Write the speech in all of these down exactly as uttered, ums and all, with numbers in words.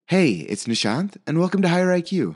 Hey, it's Nishant, and welcome to Higher I Q.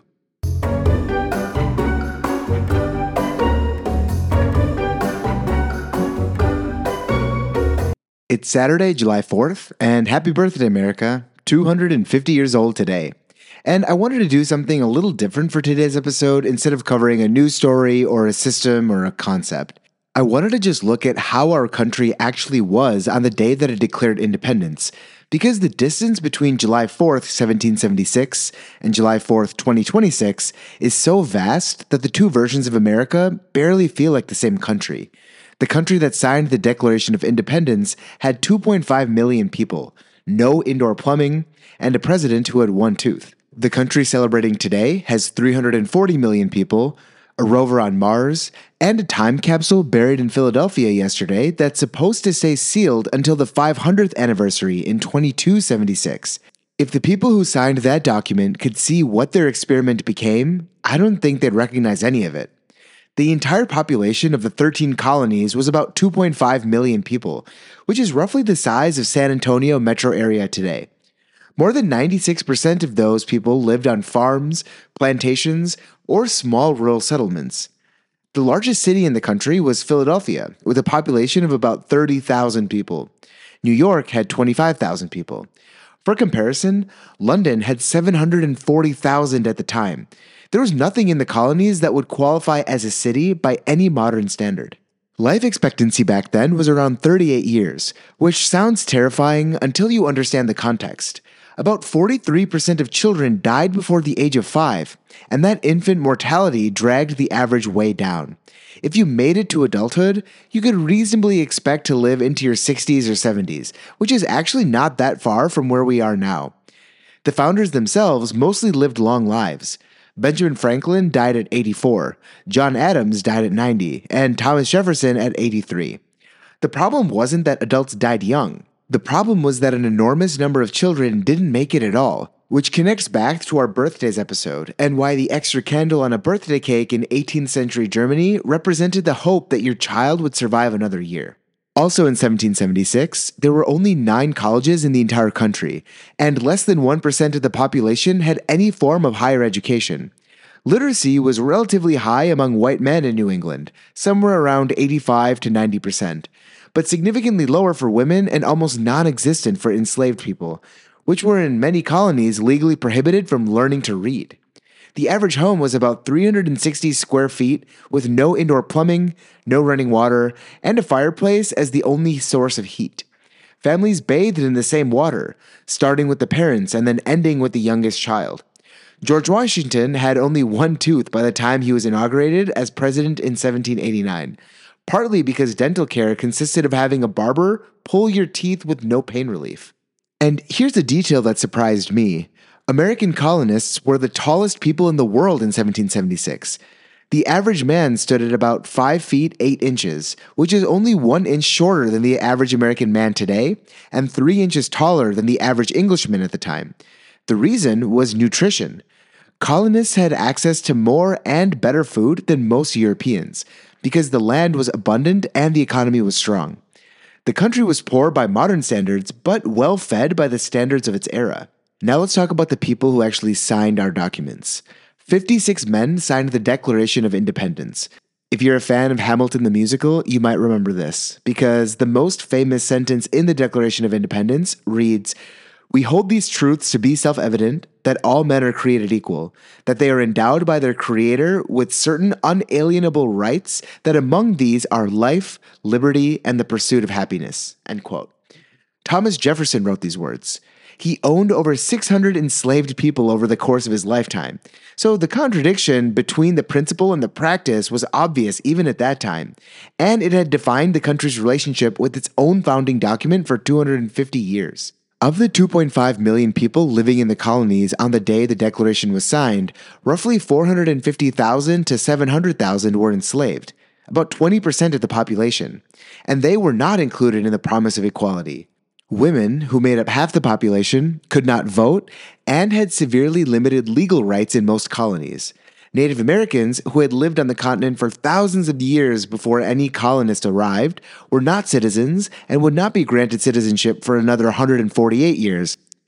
It's Saturday, July fourth, and happy birthday, America. two hundred fifty years old today. And I wanted to do something a little different for today's episode instead of covering a news story or a system or a concept. I wanted to just look at how our country actually was on the day that it declared independence, because the distance between July fourth, seventeen seventy-six and July fourth, twenty twenty-six is so vast that the two versions of America barely feel like the same country. The country that signed the Declaration of Independence had two point five million people, no indoor plumbing, and a president who had one tooth. The country celebrating today has three hundred forty million people, a rover on Mars, and a time capsule buried in Philadelphia yesterday that's supposed to stay sealed until the five hundredth anniversary in twenty-two seventy-six. If the people who signed that document could see what their experiment became, I don't think they'd recognize any of it. The entire population of the thirteen colonies was about two point five million people, which is roughly the size of San Antonio metro area today. More than ninety-six percent of those people lived on farms, plantations, or small rural settlements. The largest city in the country was Philadelphia, with a population of about thirty thousand people. New York had twenty-five thousand people. For comparison, London had seven hundred forty thousand at the time. There was nothing in the colonies that would qualify as a city by any modern standard. Life expectancy back then was around thirty-eight years, which sounds terrifying until you understand the context. About forty-three percent of children died before the age of five, and that infant mortality dragged the average way down. If you made it to adulthood, you could reasonably expect to live into your sixties or seventies, which is actually not that far from where we are now. The founders themselves mostly lived long lives. Benjamin Franklin died at eighty-four, John Adams died at ninety, and Thomas Jefferson at eighty-three. The problem wasn't that adults died young. The problem was that an enormous number of children didn't make it at all, which connects back to our birthdays episode and why the extra candle on a birthday cake in eighteenth century Germany represented the hope that your child would survive another year. Also in seventeen seventy-six, there were only nine colleges in the entire country, and less than one percent of the population had any form of higher education. Literacy was relatively high among white men in New England, somewhere around eighty-five to ninety percent, but significantly lower for women and almost non-existent for enslaved people, which were in many colonies legally prohibited from learning to read. The average home was about three hundred sixty square feet with no indoor plumbing, no running water, and a fireplace as the only source of heat. Families bathed in the same water, starting with the parents and then ending with the youngest child. George Washington had only one tooth by the time he was inaugurated as president in seventeen eighty-nine, partly because dental care consisted of having a barber pull your teeth with no pain relief. And here's a detail that surprised me. American colonists were the tallest people in the world in seventeen seventy-six. The average man stood at about five feet eight inches, which is only one inch shorter than the average American man today, and three inches taller than the average Englishman at the time. The reason was nutrition. Colonists had access to more and better food than most Europeans, because the land was abundant and the economy was strong. The country was poor by modern standards, but well-fed by the standards of its era. Now let's talk about the people who actually signed our documents. fifty-six men signed the Declaration of Independence. If you're a fan of Hamilton the musical, you might remember this, because the most famous sentence in the Declaration of Independence reads, "We hold these truths to be self-evident, that all men are created equal, that they are endowed by their Creator with certain unalienable rights, that among these are life, liberty, and the pursuit of happiness." End quote. Thomas Jefferson wrote these words. He owned over six hundred enslaved people over the course of his lifetime, so the contradiction between the principle and the practice was obvious even at that time, and it had defined the country's relationship with its own founding document for two hundred fifty years. Of the two point five million people living in the colonies on the day the Declaration was signed, roughly four hundred fifty thousand to seven hundred thousand were enslaved, about twenty percent of the population, and they were not included in the promise of equality. Women, who made up half the population, could not vote and had severely limited legal rights in most colonies. Native Americans, who had lived on the continent for thousands of years before any colonist arrived, were not citizens and would not be granted citizenship for another one hundred forty-eight years.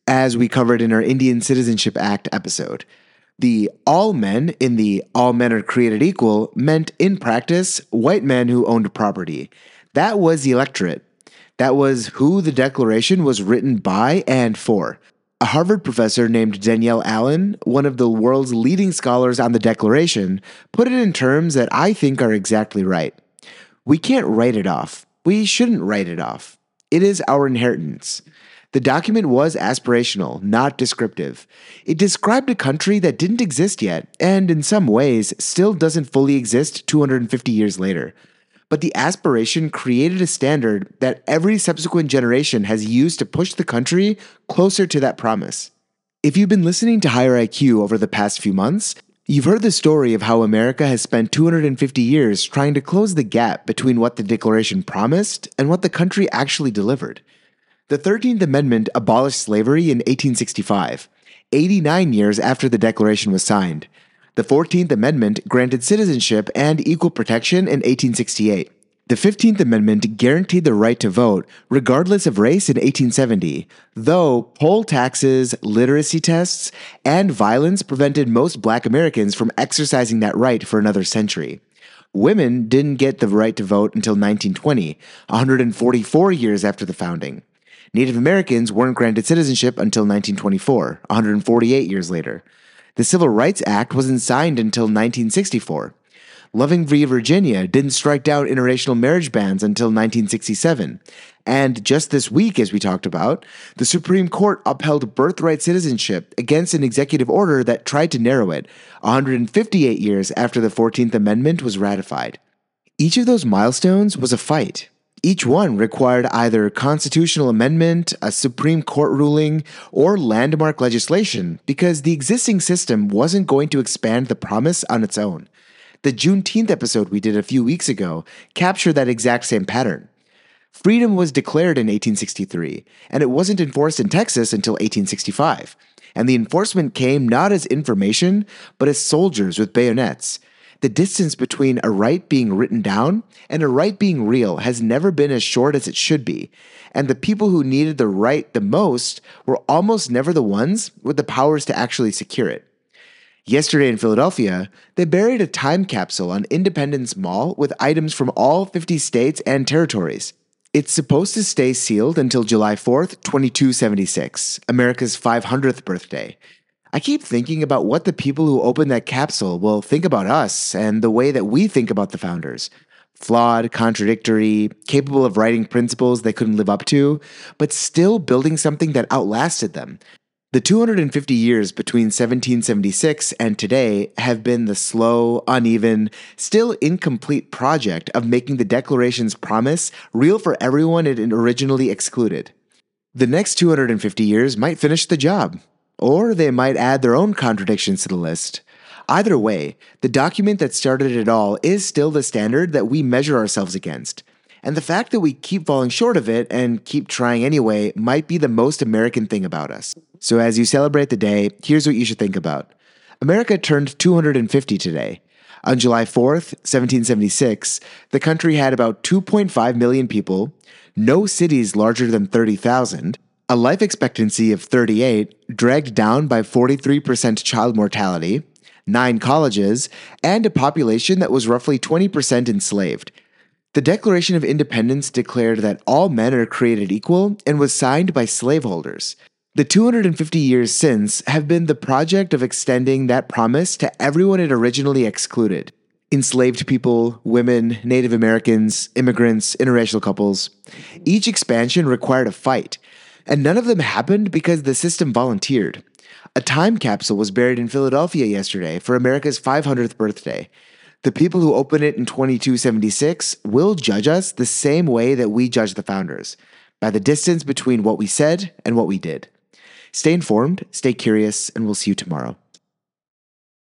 as we covered in our Indian Citizenship Act episode. The all men in the all men are created equal meant, in practice, white men who owned property. That was the electorate. That was who the Declaration was written by and for. A Harvard professor named Danielle Allen, one of the world's leading scholars on the Declaration, put it in terms that I think are exactly right. We can't write it off. We shouldn't write it off. It is our inheritance. The document was aspirational, not descriptive. It described a country that didn't exist yet, and in some ways, still doesn't fully exist two hundred fifty years later. But the aspiration created a standard that every subsequent generation has used to push the country closer to that promise. If you've been listening to Higher I Q over the past few months, you've heard the story of how America has spent two hundred fifty years trying to close the gap between what the Declaration promised and what the country actually delivered. The thirteenth Amendment abolished slavery in eighteen sixty-five, eighty-nine years after the Declaration was signed. The fourteenth Amendment granted citizenship and equal protection in eighteen sixty-eight. The fifteenth Amendment guaranteed the right to vote, regardless of race, in eighteen seventy, though poll taxes, literacy tests, and violence prevented most Black Americans from exercising that right for another century. Women didn't get the right to vote until nineteen twenty, one hundred forty-four years after the founding. Native Americans weren't granted citizenship until nineteen twenty-four, one hundred forty-eight years later. The Civil Rights Act wasn't signed until nineteen sixty-four. Loving v. Virginia didn't strike down interracial marriage bans until nineteen sixty-seven. And just this week, as we talked about, the Supreme Court upheld birthright citizenship against an executive order that tried to narrow it, one hundred fifty-eight years after the fourteenth Amendment was ratified. Each of those milestones was a fight. Each one required either constitutional amendment, a Supreme Court ruling, or landmark legislation because the existing system wasn't going to expand the promise on its own. The Juneteenth episode we did a few weeks ago captured that exact same pattern. Freedom was declared in eighteen sixty-three, and it wasn't enforced in Texas until eighteen sixty-five. And the enforcement came not as information, but as soldiers with bayonets. The distance between a right being written down and a right being real has never been as short as it should be, and the people who needed the right the most were almost never the ones with the powers to actually secure it. Yesterday in Philadelphia, they buried a time capsule on Independence Mall with items from all fifty states and territories. It's supposed to stay sealed until July fourth, twenty-two seventy-six, America's five hundredth birthday. I keep thinking about what the people who open that capsule will think about us and the way that we think about the founders. Flawed, contradictory, capable of writing principles they couldn't live up to, but still building something that outlasted them. The two hundred fifty years between seventeen seventy-six and today have been the slow, uneven, still incomplete project of making the Declaration's promise real for everyone it originally excluded. The next two hundred fifty years might finish the job. Or they might add their own contradictions to the list. Either way, the document that started it all is still the standard that we measure ourselves against. And the fact that we keep falling short of it and keep trying anyway might be the most American thing about us. So as you celebrate the day, here's what you should think about. America turned two hundred fifty today. On July fourth, seventeen seventy-six, the country had about two point five million people, no cities larger than thirty thousand, a life expectancy of thirty-eight, dragged down by forty-three percent child mortality, nine colleges, and a population that was roughly twenty percent enslaved. The Declaration of Independence declared that all men are created equal and was signed by slaveholders. The two hundred fifty years since have been the project of extending that promise to everyone it originally excluded. Enslaved people, women, Native Americans, immigrants, interracial couples. Each expansion required a fight. And none of them happened because the system volunteered. A time capsule was buried in Philadelphia yesterday for America's five hundredth birthday. The people who open it in twenty-two seventy-six will judge us the same way that we judge the founders, by the distance between what we said and what we did. Stay informed, stay curious, and we'll see you tomorrow.